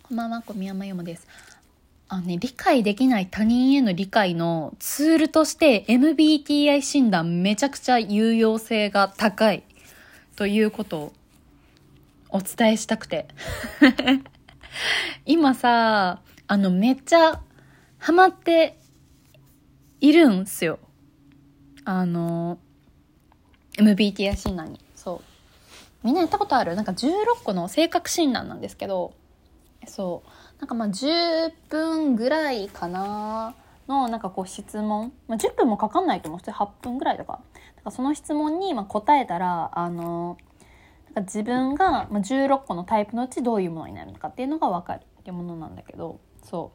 こんばんは、小宮山よもです。理解できない他人への理解のツールとして MBTI 診断めちゃくちゃ有用性が高いということをお伝えしたくて。今さ、めっちゃハマっているんすよ。MBTI 診断に。そう。みんなやったことある？なんか16個の性格診断なんですけど、そう。なんか10分ぐらいかなのなんかこう質問、10分もかかんないと思う。普通8分ぐらいとか。なんかその質問に答えたら、なんか自分が16個のタイプのうちどういうものになるのかっていうのが分かるっていうものなんだけど、そう。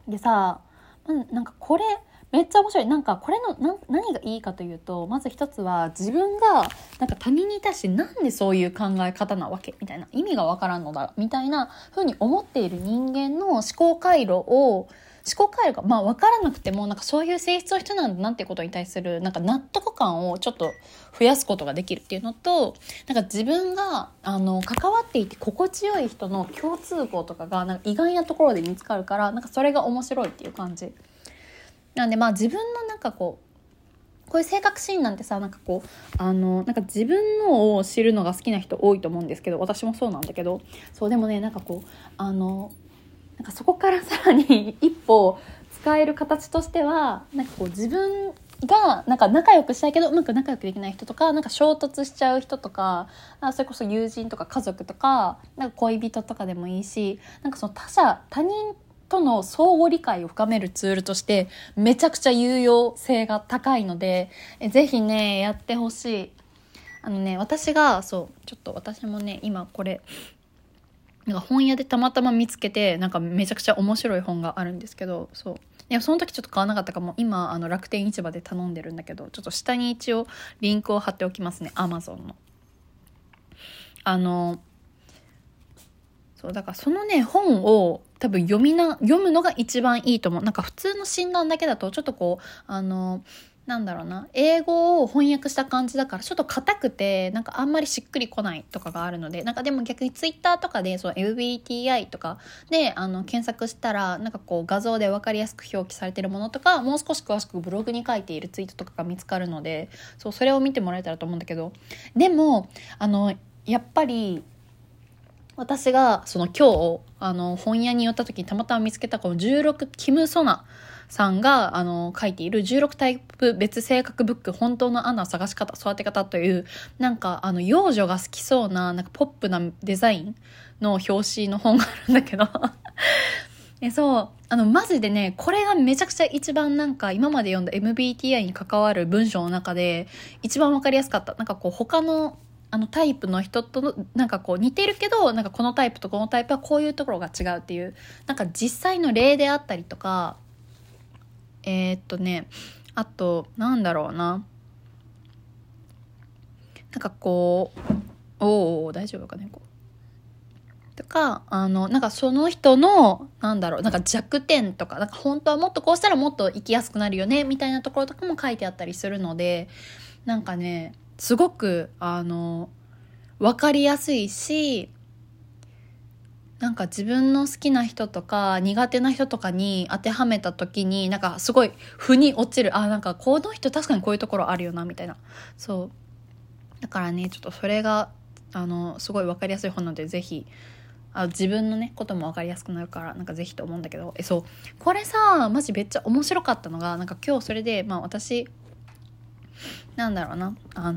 でさ、なんかこれめっちゃ面白い。なんかこれの何がいいかというと、まず一つは自分がなんか他人に対してなんでそういう考え方なわけみたいな、意味がわからんのだみたいな風に思っている人間の思考回路がわからなくてもなんかそういう性質の人なんだなっていうことに対するなんか納得感をちょっと増やすことができるっていうのと、なんか自分が関わっていて心地よい人の共通項とかがなんか意外なところで見つかるから、なんかそれが面白いっていう感じなんで、自分のなんかこういう性格診断ってさ、なんかこうなんか自分のを知るのが好きな人多いと思うんですけど、私もそうなんだけど、そうでもね、なんかこうなんかそこからさらに一歩使える形としては、なんかこう自分がなんか仲良くしたいけどうまく仲良くできない人とか、なんか衝突しちゃう人とか、それこそ友人とか家族とか、なんか恋人とかでもいいし、なんかその他人との相互理解を深めるツールとしてめちゃくちゃ有用性が高いので、ぜひねやってほしい。私がちょっと私もね今これなんか本屋でたまたま見つけて、なんかめちゃくちゃ面白い本があるんですけど、そういやその時ちょっと買わなかったかも。今楽天市場で頼んでるんだけど、ちょっと下に一応リンクを貼っておきますね、 Amazon の。そうだからそのね本を多分読むのが一番いいと思う。なんか普通の診断だけだとちょっとこうなんだろうな、英語を翻訳した感じだからちょっと硬くてなんかあんまりしっくりこないとかがあるので、なんかでも逆にツイッターとかでMBTI とかで検索したらなんかこう画像で分かりやすく表記されてるものとか、もう少し詳しくブログに書いているツイートとかが見つかるので、それを見てもらえたらと思うんだけど、でもやっぱり私が今日本屋に寄った時にたまたま見つけたこの16キム・ソナさんが書いている16タイプ別性格ブック、本当のアナ探し方育て方という、なんか幼女が好きそうな、なんかポップなデザインの表紙の本があるんだけどマジでね、これがめちゃくちゃ一番なんか今まで読んだ MBTI に関わる文章の中で一番わかりやすかった。なんかこう他のタイプの人となんかこう似てるけど、なんかこのタイプとこのタイプはこういうところが違うっていう、なんか実際の例であったりとか、あとなんだろうな、なんかこう大丈夫かねとか、なんかその人のなんだろう、なんか弱点とか、なんか本当はもっとこうしたらもっと生きやすくなるよねみたいなところとかも書いてあったりするので、なんかねすごく分かりやすいし、なんか自分の好きな人とか苦手な人とかに当てはめた時になんかすごい腑に落ちる。なんかこの人確かにこういうところあるよなみたいな。そうだからね、ちょっとそれがすごい分かりやすい本なので、ぜひ自分のねことも分かりやすくなるから、なんかぜひと思うんだけど、これさマジめっちゃ面白かったのが、なんか今日それで私なんだろうな、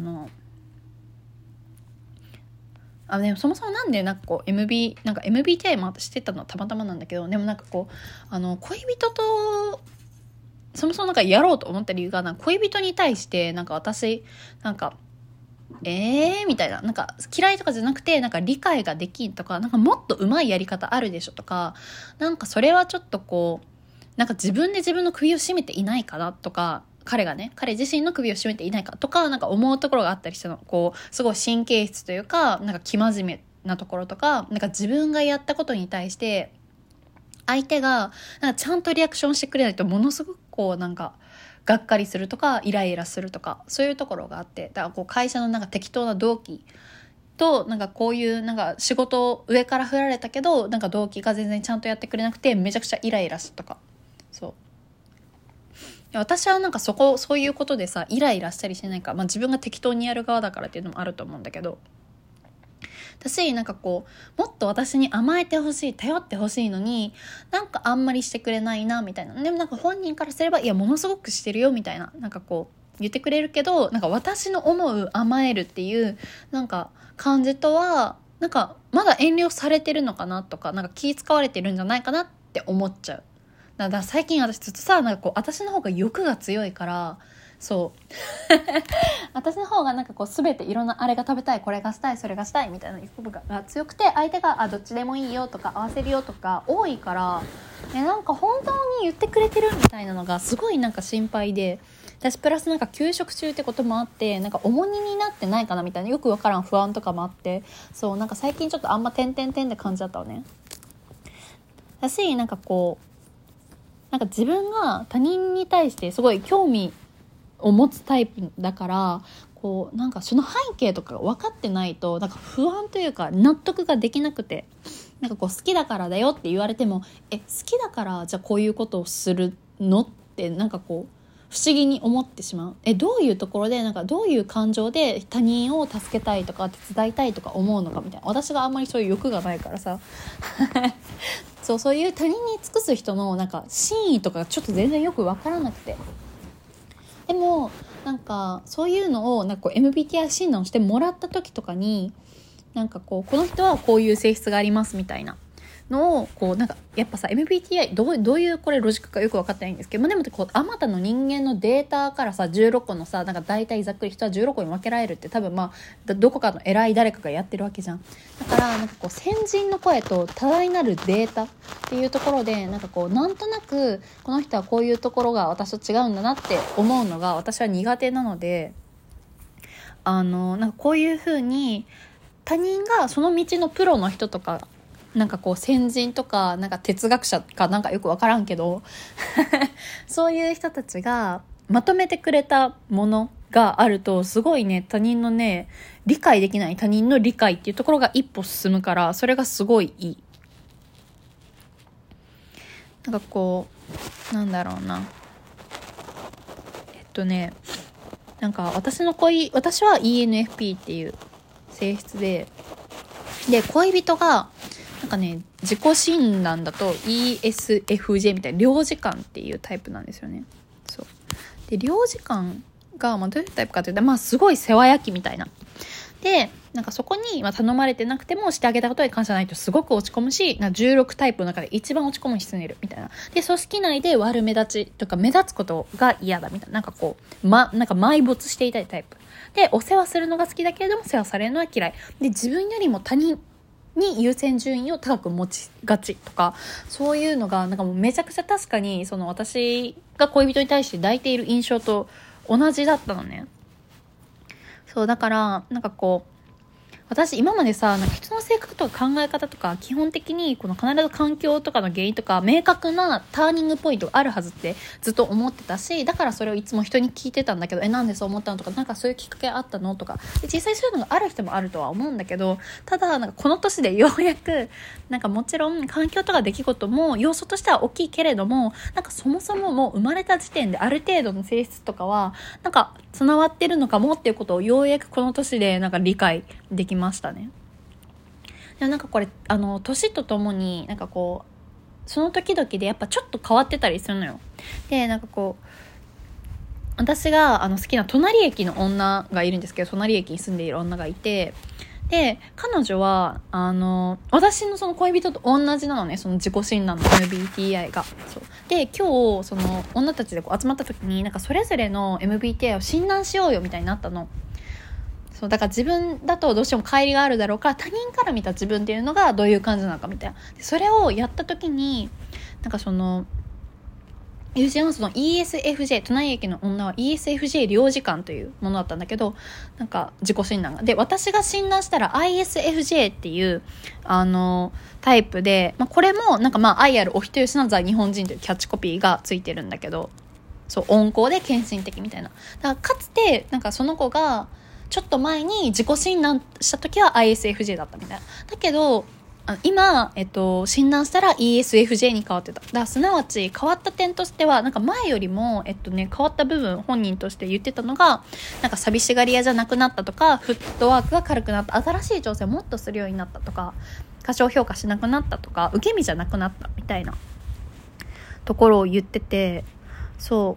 でもそもそもなんでなんかこうなんか MBTI も私知ってたのはたまたまなんだけど、でもなんかこう恋人とそもそもなんかやろうと思った理由が、なんか恋人に対してなんか私なんかみたいな、なんか嫌いとかじゃなくて、なんか理解ができんとか、なんかもっと上手いやり方あるでしょとか、なんかそれはちょっとこうなんか自分で自分の首を絞めていないかなとか、彼自身の首を絞めていないかとか、なんか思うところがあったりしたの。こうすごい神経質というか、なんか生真面目なところとか、なんか自分がやったことに対して相手がなんかちゃんとリアクションしてくれないと、ものすごくこうなんかがっかりするとかイライラするとか、そういうところがあって、だからこう会社のなんか適当な同期となんかこういうなんか仕事を上から振られたけどなんか同期が全然ちゃんとやってくれなくてめちゃくちゃイライラしたとか。そう私はなんかそういうことでさイライラしたりしないか、自分が適当にやる側だからっていうのもあると思うんだけど、私なんかこうもっと私に甘えてほしい頼ってほしいのになんかあんまりしてくれないなみたいな。でもなんか本人からすればいやものすごくしてるよみたいな、なんかこう言ってくれるけど、なんか私の思う甘えるっていうなんか感じとはなんかまだ遠慮されてるのかなとか、なんか気使われてるんじゃないかなって思っちゃう。だから最近私ずっとさなんかこう私の方が欲が強いから、そう私の方がなんかこう全ていろんなあれが食べたいこれがしたいそれがしたいみたいな欲が強くて、相手がどっちでもいいよとか合わせるよとか多いから、なんか本当に言ってくれてるみたいなのがすごいなんか心配で、私プラスなんか休職中ってこともあってなんか重荷になってないかなみたいなよくわからん不安とかもあって、そうなんか最近ちょっとあんま点々点って感じだったのね。だしなんかこうなんか自分が他人に対してすごい興味を持つタイプだから、こうなんかその背景とかが分かってないとなんか不安というか納得ができなくて、なんかこう好きだからだよって言われても好きだからじゃあこういうことをするのってなんかこう不思議に思ってしまう。どういうところでなんかどういう感情で他人を助けたいとか手伝いたいとか思うのかみたいな、私があんまりそういう欲がないからさそういう他人に尽くす人のなんか真意とかちょっと全然よく分からなくて、でもなんかそういうのをなんかこう MBTI 診断をしてもらった時とかになんかこの人はこういう性質がありますみたいなのをこうなんかやっぱさ MBTI どういうこれロジックかよく分かってないんですけど、でもこうあまたの人間のデータからさ16個のさなんか大体ざっくり人は16個に分けられるって多分どこかの偉い誰かがやってるわけじゃん。だからなんかこう先人の声と多大なるデータっていうところでなんかこうなんとなくこの人はこういうところが私と違うんだなって思うのが私は苦手なので、なんかこういう風に他人がその道のプロの人とかなんかこう先人とかなんか哲学者かなんかよく分からんけどそういう人たちがまとめてくれたものがあるとすごいね他人のね理解できない他人の理解っていうところが一歩進むから、それがすごいいい。なんかこうなんだろうななんか私は ENFP っていう性質で恋人がなんかね自己診断だと ESFJ みたいな領事館っていうタイプなんですよね。そうで領事館が、どういうタイプかというとすごい世話焼きみたいなで、なんかそこに頼まれてなくてもしてあげたことに感謝ないとすごく落ち込むし、16タイプの中で一番落ち込む人にいるみたいな。で組織内で悪目立ちとか目立つことが嫌だみたいな、なんかこうなんか埋没していたいタイプで、お世話するのが好きだけれども世話されるのは嫌いで、自分よりも他人に優先順位を高く持ちがちとか、そういうのがなんかもうめちゃくちゃ確かにその私が恋人に対して抱いている印象と同じだったのね。そうだからなんかこう私今までさなんか人の性格とか考え方とか基本的にこの必ず環境とかの原因とか明確なターニングポイントがあるはずってずっと思ってたし、だからそれをいつも人に聞いてたんだけどなんでそう思ったのとかなんかそういうきっかけあったのとかで、実際そういうのがある人もあるとは思うんだけど、ただなんかこの年でようやくなんかもちろん環境とか出来事も要素としては大きいけれども、なんかそもそももう生まれた時点である程度の性質とかはなんか備わってるのかもっていうことをようやくこの年でなんか理解できましたね。でもなんかこれ年とともになんかこうその時々でやっぱちょっと変わってたりするのよ。でなんかこう私が好きな隣駅の女がいるんですけど、隣駅に住んでいる女がいて、で彼女は私のその恋人と同じなのね、その自己診断の MBTI が。そうで今日その女たちでこう集まった時になんかそれぞれの MBTI を診断しようよみたいになったの。そうだから自分だとどうしても乖離があるだろうから他人から見た自分っていうのがどういう感じなのかみたいな。でそれをやった時になんかその友人はその ESFJ 隣駅の女は ESFJ 領事館というものだったんだけど、なんか自己診断がで私が診断したら ISFJ っていうタイプで、これもなんか愛あるお人よしな在日本人というキャッチコピーがついてるんだけど、そう温厚で献身的みたいな。だからかつてなんかその子がちょっと前に自己診断した時は ISFJ だったみたいな。だけど今、診断したら ESFJ に変わってた。だからすなわち変わった点としては、なんか前よりも、変わった部分、本人として言ってたのが、なんか寂しがり屋じゃなくなったとか、フットワークが軽くなった、新しい挑戦をもっとするようになったとか、過小評価しなくなったとか、受け身じゃなくなったみたいなところを言ってて、そう。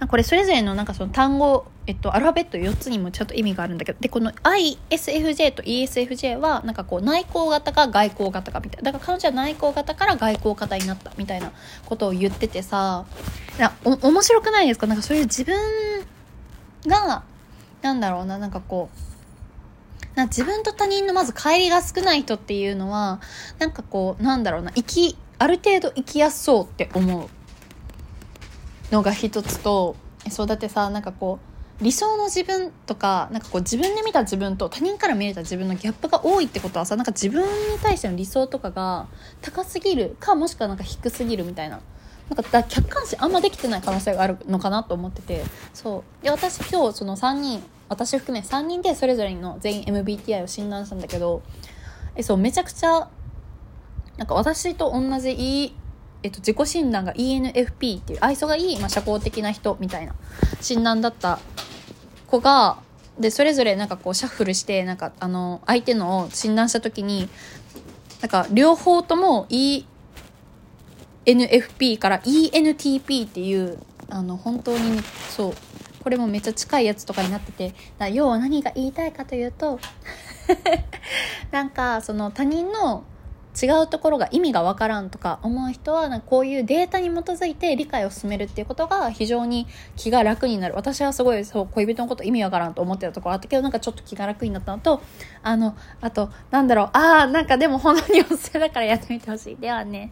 これそれぞれのなんかその単語、アルファベット4つにもちゃんと意味があるんだけど、でこの ISFJ と ESFJ はなんかこう内向型か外向型かみたいな、だから彼女は内向型から外向型になったみたいなことを言っててさ、面白くないですか？なんかそういう自分がなんだろうな、なんかこう自分と他人のまず乖離が少ない人っていうのはなんかこうなんだろうな、ある程度生きやすそうって思うのが一つと、そうだってさ、なんかこう理想の自分とか、なんかこう自分で見た自分と他人から見れた自分のギャップが多いってことはさ、なんか自分に対しての理想とかが高すぎるか、もしくはなんか低すぎるみたいな、なんか客観視あんまできてない可能性があるのかなと思ってて、そうで私今日その3人、私含め3人でそれぞれの全員 MBTI を診断したんだけど、そうめちゃくちゃなんか私と同じ自己診断が ENFP っていう愛想がいい、社交的な人みたいな診断だった子が、でそれぞれなんかこうシャッフルして、なんか相手のを診断した時になんか両方とも ENFP から ENTP っていう本当にそうこれもめっちゃ近いやつとかになってて、要は何が言いたいかというとなんかその他人の違うところが意味がわからんとか思う人は、なんかこういうデータに基づいて理解を進めるっていうことが非常に気が楽になる。私はすごいそう恋人のこと意味わからんと思ってたところあったけど、なんかちょっと気が楽になったのと、あとなんだろう、なんかでも本当におすすめだからやってみてほしい。ではね。